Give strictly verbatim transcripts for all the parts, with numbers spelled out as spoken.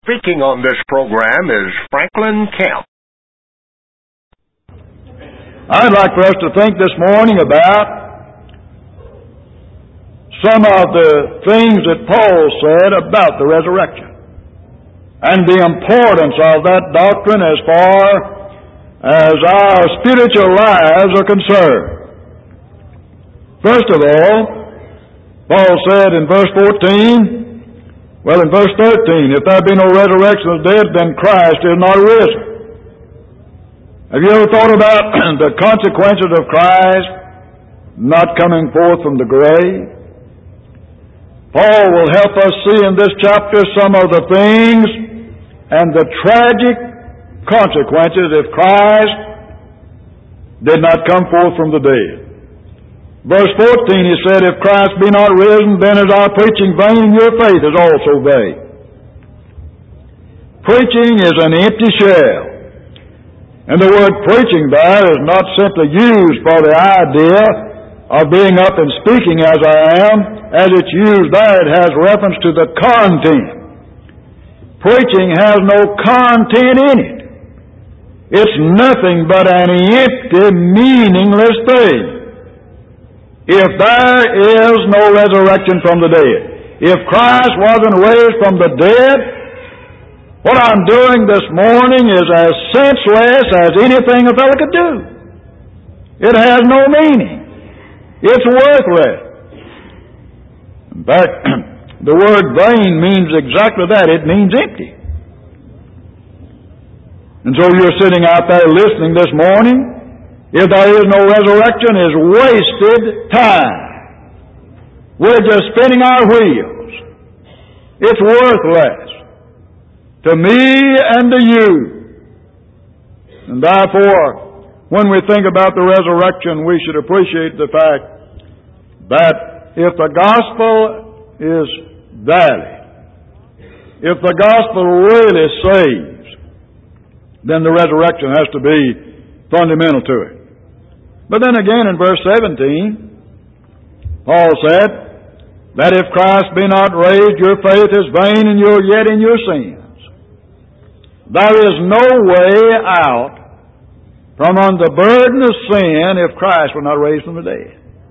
Speaking on this program is Franklin Camp. I'd like for us to think this morning about some of the things that Paul said about the resurrection and the importance of that doctrine as far as our spiritual lives are concerned. First of all, Paul said in verse fourteen, well, in verse thirteen, if there be no resurrection of the dead, then Christ is not risen. Have you ever thought about the consequences of Christ not coming forth from the grave? Paul will help us see in this chapter some of the things and the tragic consequences if Christ did not come forth from the dead. Verse fourteen, he said, if Christ be not risen, then is our preaching vain, and your faith is also vain. Preaching is an empty shell. And the word preaching there is not simply used for the idea of being up and speaking as I am. As it's used there, it has reference to the content. Preaching has no content in it. It's nothing but an empty, meaningless thing. If there is no resurrection from the dead, if Christ wasn't raised from the dead, what I'm doing this morning is as senseless as anything a fellow could do. It has no meaning. It's worthless. In fact, the word vain means exactly that. It means empty. And so you're sitting out there listening this morning. If there is no resurrection, is wasted time. We're just spinning our wheels. It's worthless to me and to you. And therefore, when we think about the resurrection, we should appreciate the fact that if the gospel is valid, if the gospel really saves, then the resurrection has to be fundamental to it. But then again in verse seventeen, Paul said that if Christ be not raised, your faith is vain and you're yet in your sins. There is no way out from under the burden of sin if Christ were not raised from the dead.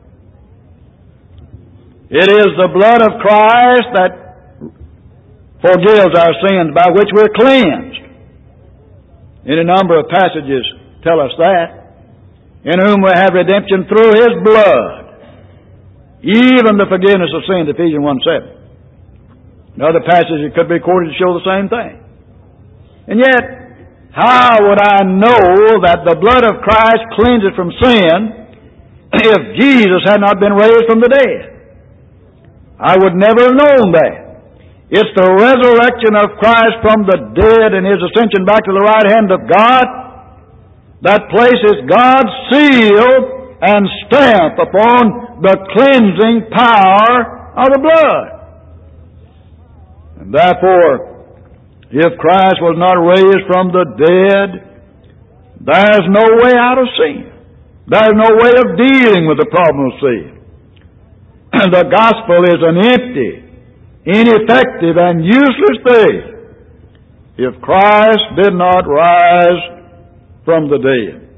It is the blood of Christ that forgives our sins, by which we're cleansed. Any number of passages tell us that. In whom we have redemption through His blood, even the forgiveness of sins, Ephesians one seven. Another passage that could be quoted to show the same thing. And yet, how would I know that the blood of Christ cleanses from sin if Jesus had not been raised from the dead? I would never have known that. It's the resurrection of Christ from the dead and His ascension back to the right hand of God that places God's seal and stamp upon the cleansing power of the blood. And therefore, if Christ was not raised from the dead, there's no way out of sin. There's no way of dealing with the problem of sin. The gospel is an empty, ineffective, and useless thing if Christ did not rise from the dead.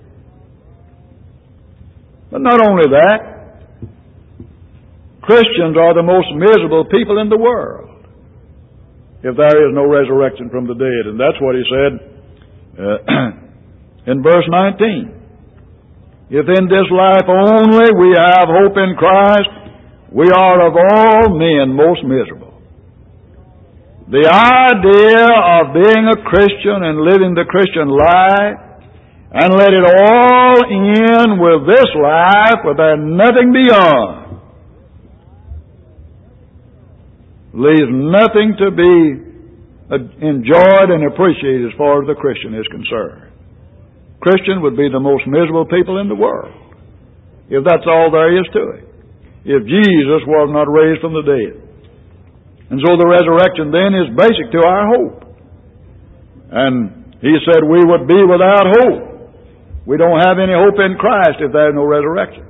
But not only that, Christians are the most miserable people in the world if there is no resurrection from the dead. And that's what he said uh, in verse nineteen. If in this life only we have hope in Christ, we are of all men most miserable. The idea of being a Christian and living the Christian life and let it all end with this life, with there nothing beyond, leaves nothing to be enjoyed and appreciated as far as the Christian is concerned. Christian would be the most miserable people in the world if that's all there is to it, if Jesus was not raised from the dead. And so the resurrection then is basic to our hope. And he said we would be without hope. We don't have any hope in Christ if there is no resurrection.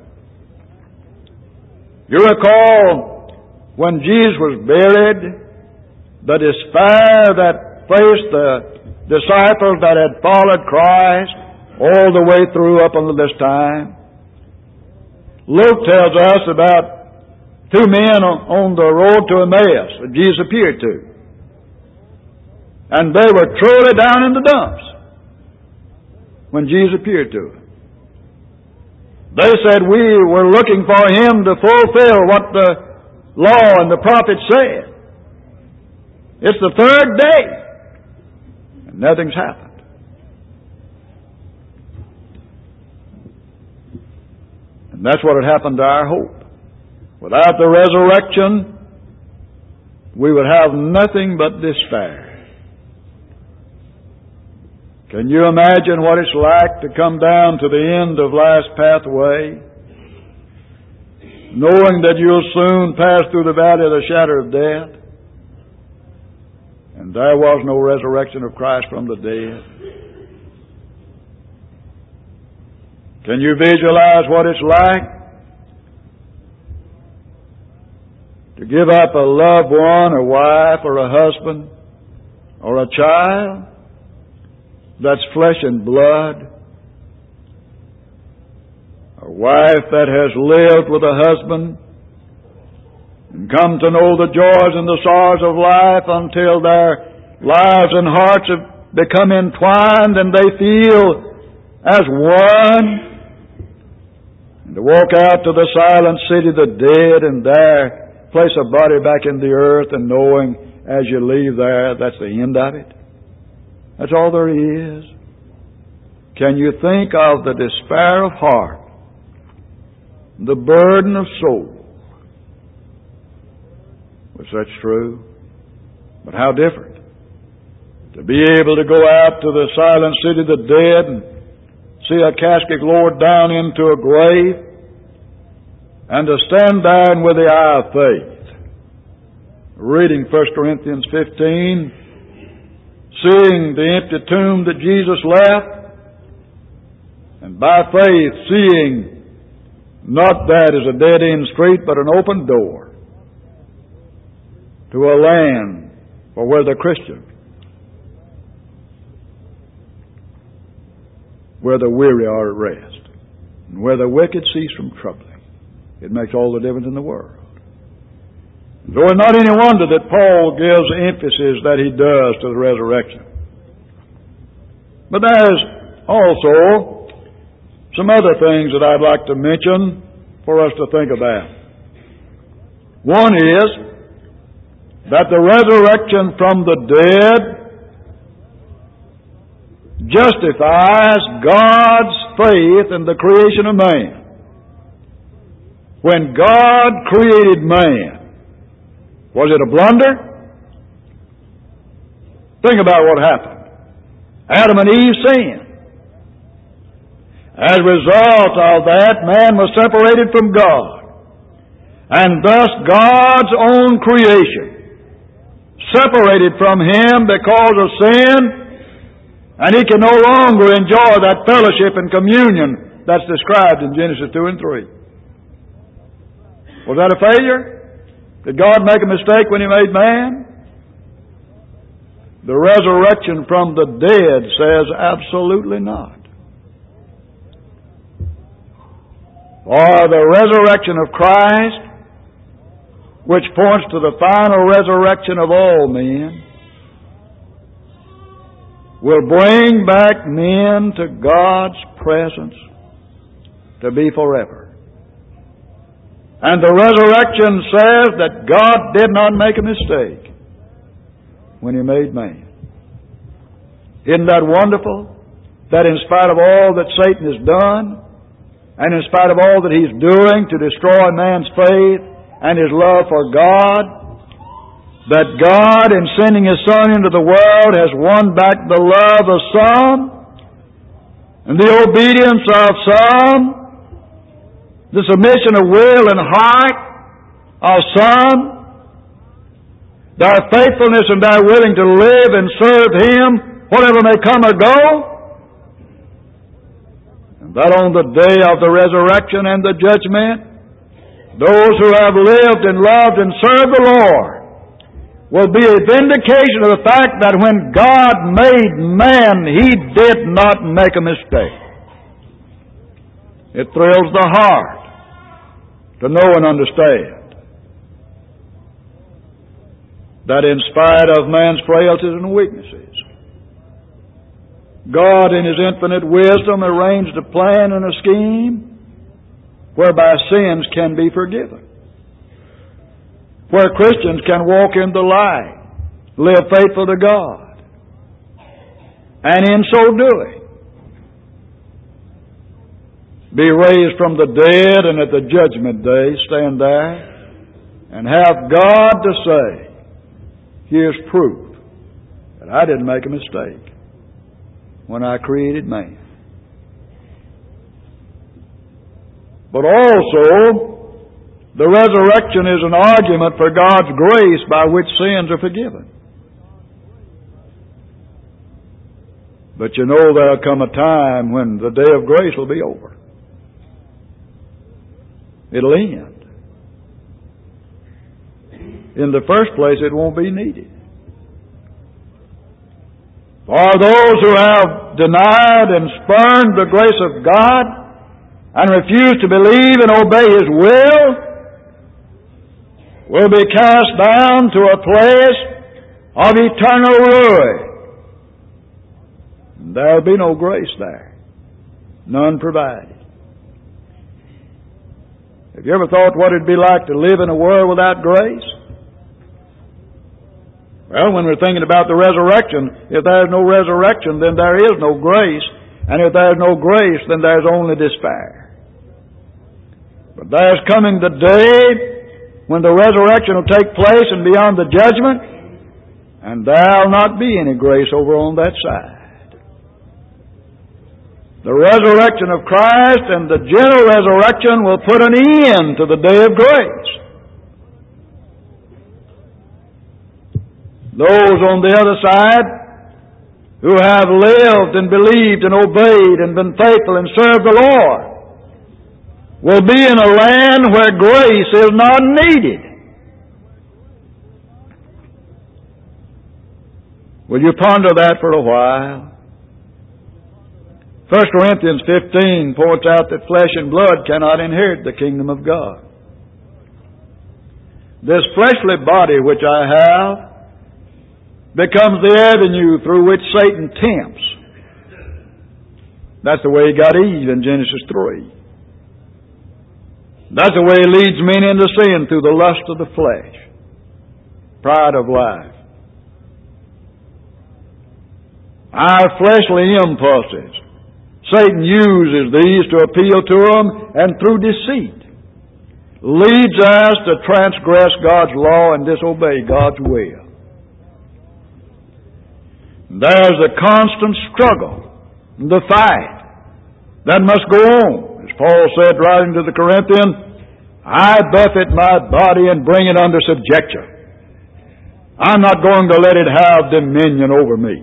You recall when Jesus was buried, the despair that faced the disciples that had followed Christ all the way through up until this time. Luke tells us about two men on the road to Emmaus that Jesus appeared to. And they were truly down in the dumps when Jesus appeared to them. They said, we were looking for Him to fulfill what the law and the prophets said. It's the third day, and nothing's happened. And that's what had happened to our hope. Without the resurrection, we would have nothing but despair. Can you imagine what it's like to come down to the end of life's pathway, knowing that you'll soon pass through the valley of the shadow of death, and there was no resurrection of Christ from the dead? Can you visualize what it's like to give up a loved one, a wife, or a husband, or a child that's flesh and blood? A wife that has lived with a husband and come to know the joys and the sorrows of life until their lives and hearts have become entwined and they feel as one. And to walk out to the silent city of the dead and there place a body back in the earth and knowing as you leave there that's the end of it. That's all there is. Can you think of the despair of heart, the burden of soul? Was that's true? But how different. To be able to go out to the silent city of the dead and see a casket lowered down into a grave, and to stand there and with the eye of faith, reading First Corinthians fifteen, seeing the empty tomb that Jesus left, and by faith seeing not that as a dead-end street, but an open door to a land for where the Christian, where the weary are at rest, and where the wicked cease from troubling. It makes all the difference in the world. So it's not any wonder that Paul gives emphasis that he does to the resurrection. But there's also some other things that I'd like to mention for us to think about. One is that the resurrection from the dead justifies God's faith in the creation of man. When God created man, was it a blunder? Think about what happened. Adam and Eve sinned. As a result of that, man was separated from God. And thus God's own creation separated from Him because of sin, and he can no longer enjoy that fellowship and communion that's described in Genesis two and three. Was that a failure? Did God make a mistake when He made man? The resurrection from the dead says absolutely not. For the resurrection of Christ, which points to the final resurrection of all men, will bring back men to God's presence to be forever. And the resurrection says that God did not make a mistake when He made man. Isn't that wonderful? That in spite of all that Satan has done, and in spite of all that he's doing to destroy man's faith and his love for God, that God, in sending His Son into the world, has won back the love of some, and the obedience of some, the submission of will and heart of some, their faithfulness and their willing to live and serve Him, whatever may come or go, and that on the day of the resurrection and the judgment, those who have lived and loved and served the Lord will be a vindication of the fact that when God made man, He did not make a mistake. It thrills the heart to know and understand that in spite of man's frailties and weaknesses, God in His infinite wisdom arranged a plan and a scheme whereby sins can be forgiven, where Christians can walk in the light, live faithful to God, and in so doing, be raised from the dead, and at the judgment day stand there and have God to say, here's proof that I didn't make a mistake when I created man. But also, the resurrection is an argument for God's grace by which sins are forgiven. But you know there'll come a time when the day of grace will be over. It'll end. In the first place, it won't be needed. For those who have denied and spurned the grace of God and refuse to believe and obey His will will be cast down to a place of eternal ruin. There'll be no grace there. None provided. Have you ever thought what it'd be like to live in a world without grace? Well, when we're thinking about the resurrection, if there's no resurrection, then there is no grace. And if there's no grace, then there's only despair. But there's coming the day when the resurrection will take place and beyond the judgment, and there'll not be any grace over on that side. The resurrection of Christ and the general resurrection will put an end to the day of grace. Those on the other side who have lived and believed and obeyed and been faithful and served the Lord will be in a land where grace is not needed. Will you ponder that for a while? First Corinthians fifteen points out that flesh and blood cannot inherit the kingdom of God. This fleshly body which I have becomes the avenue through which Satan tempts. That's the way he got Eve in Genesis three. That's the way he leads men into sin, through the lust of the flesh, pride of life. Our fleshly impulses, Satan uses these to appeal to them, and through deceit leads us to transgress God's law and disobey God's will. There's a constant struggle, the fight that must go on. As Paul said, writing to the Corinthians, I buffet my body and bring it under subjection. I'm not going to let it have dominion over me.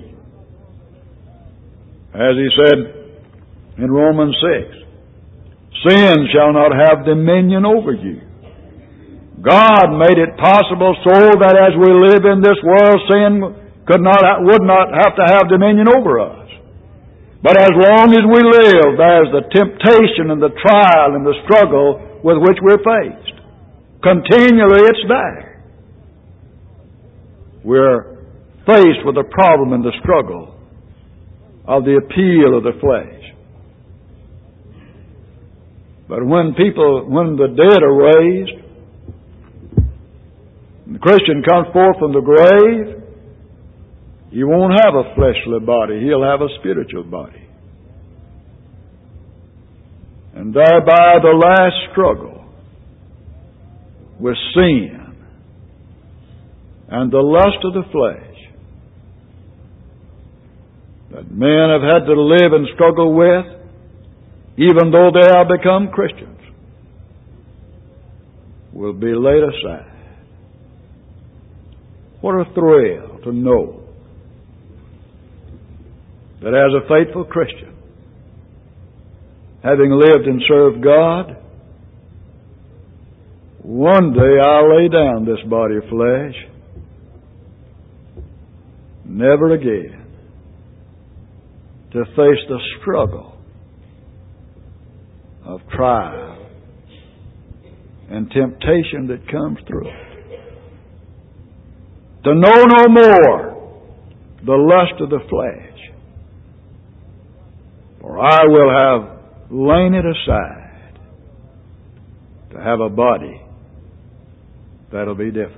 As he said in Romans six, sin shall not have dominion over you. God made it possible so that as we live in this world, sin could not, would not have to have dominion over us. But as long as we live, there's the temptation and the trial and the struggle with which we're faced. Continually it's there. We're faced with the problem and the struggle of the appeal of the flesh. But when people, when the dead are raised, and the Christian comes forth from the grave, he won't have a fleshly body. He'll have a spiritual body. And thereby the last struggle with sin and the lust of the flesh that men have had to live and struggle with, even though they have become Christians, will be laid aside. What a thrill to know that as a faithful Christian, having lived and served God, one day I'll lay down this body of flesh never again to face the struggle of trial and temptation that comes through it. To know no more the lust of the flesh, for I will have lain it aside to have a body that'll be different.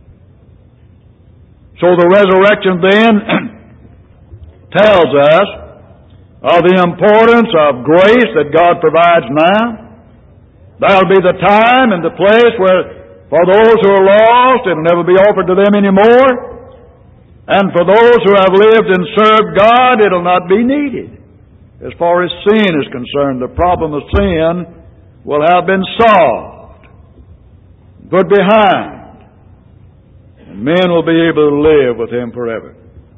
So the resurrection then tells us of the importance of grace that God provides now. That'll be the time and the place where for those who are lost it'll never be offered to them anymore. And for those who have lived and served God it'll not be needed. As far as sin is concerned, the problem of sin will have been solved, put behind. And men will be able to live with Him forever.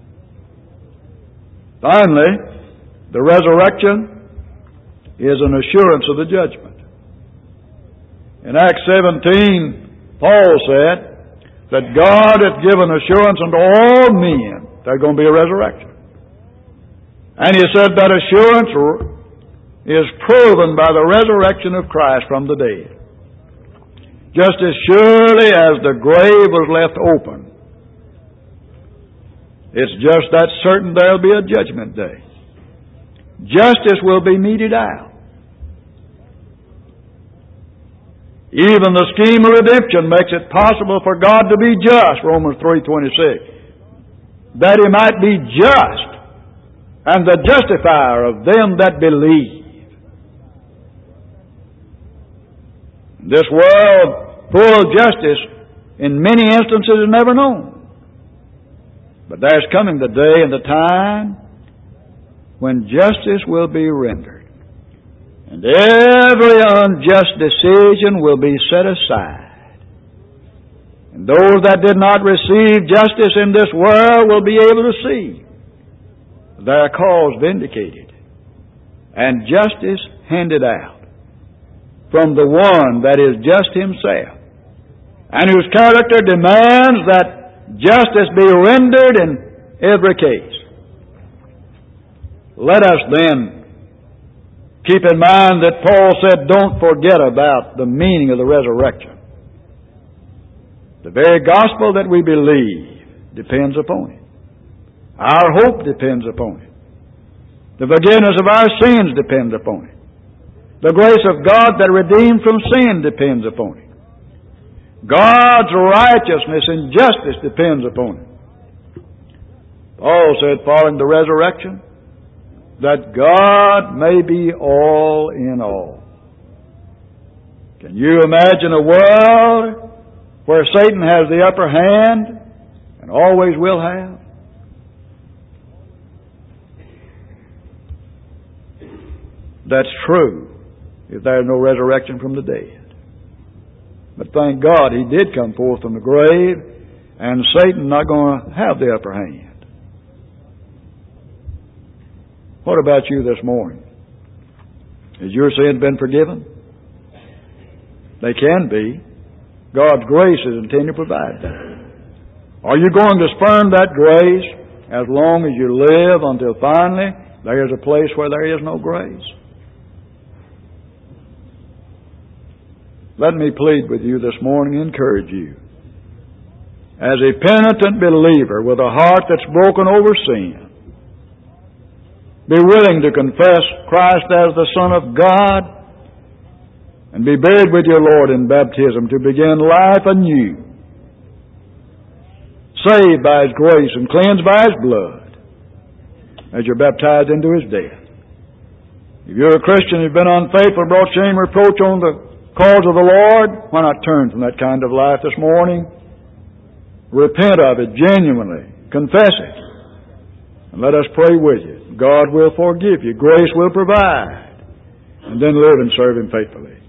Finally, the resurrection is an assurance of the judgment. In Acts seventeen, Paul said that God hath given assurance unto all men there's going to be a resurrection. And he said that assurance is proven by the resurrection of Christ from the dead. Just as surely as the grave was left open, it's just that certain there'll be a judgment day. Justice will be meted out. Even the scheme of redemption makes it possible for God to be just, Romans three twenty-six. That He might be just and the justifier of them that believe. This world, full of justice, in many instances is never known. But there's coming the day and the time when justice will be rendered. And every unjust decision will be set aside. And those that did not receive justice in this world will be able to see their cause vindicated and justice handed out from the one that is just Himself, and whose character demands that justice be rendered in every case. Let us then keep in mind that Paul said, don't forget about the meaning of the resurrection. The very gospel that we believe depends upon it. Our hope depends upon it. The forgiveness of our sins depends upon it. The grace of God that redeemed from sin depends upon it. God's righteousness and justice depends upon it. Paul said, following the resurrection, that God may be all in all. Can you imagine a world where Satan has the upper hand and always will have? That's true if there is no resurrection from the dead. But thank God He did come forth from the grave, and Satan's not going to have the upper hand. What about you this morning? Has your sin been forgiven? They can be. God's grace is intended to provide that. Are you going to spurn that grace as long as you live until finally there is a place where there is no grace? Let me plead with you this morning and encourage you. As a penitent believer with a heart that's broken over sin, be willing to confess Christ as the Son of God and be buried with your Lord in baptism to begin life anew, saved by His grace and cleansed by His blood as you're baptized into His death. If you're a Christian who's been unfaithful, brought shame and reproach on the cause of the Lord, why not turn from that kind of life this morning? Repent of it genuinely. Confess it. And let us pray with you. God will forgive you. Grace will provide. And then live and serve Him faithfully.